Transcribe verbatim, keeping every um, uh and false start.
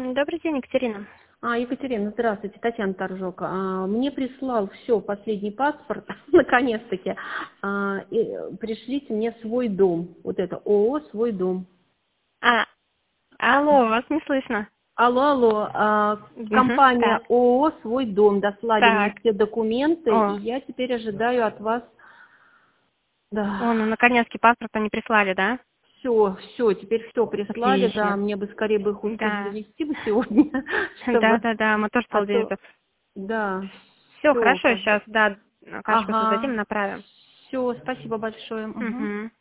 Добрый день, Екатерина. А, Екатерина, здравствуйте, Татьяна Торжок. А, мне прислал все, последний паспорт, наконец-таки. А, и пришлите мне свой дом. Вот это ООО «Свой дом». А, алло, вас не слышно. Алло, алло, а, Угу, компания так, ООО «Свой дом» дослали мне так. все документы, и О, я теперь ожидаю от вас, о, ну да, наконец-то паспорт они прислали, да? все, все, теперь все прислали, да, Отлично. мне бы скорее бы их успеть Да, завести бы сегодня, да, чтобы, да, да, мы тоже а полдень то, это. да, Все, все, хорошо, сейчас, да, кашку создадим, ага. направим. Все, спасибо большое. Мгм. Угу.